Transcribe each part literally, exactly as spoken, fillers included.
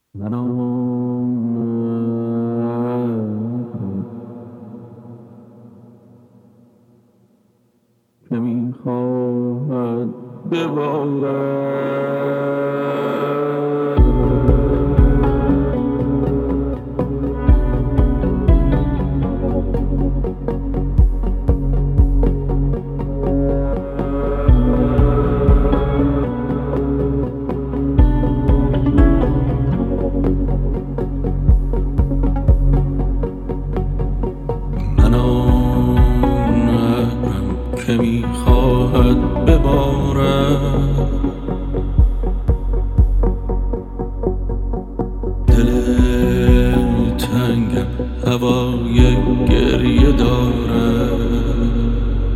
من آمدم که میخواهد ببارد. من آمدم که میخواهد ببارد، دل تنگم هوای گریه دارد.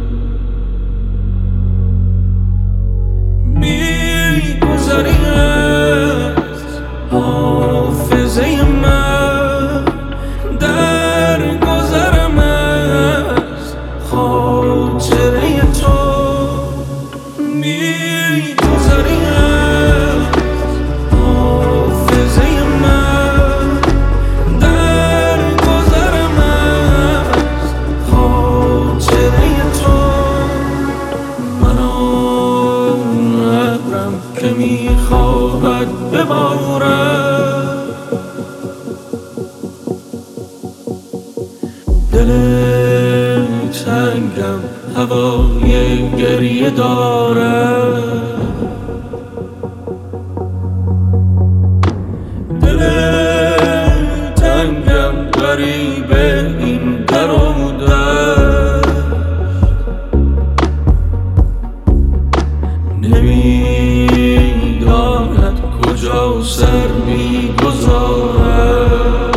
میگذری از حافظه من، در گذرم از خاطره تو. میگذری از حافظه من، در گذرم از خاطره تو. من آمدم که میخواهد ببارد، دل تنگم هوای گریه دارد. دل تنگم غریب این در و در، نمیداند کجا سر میگذارد.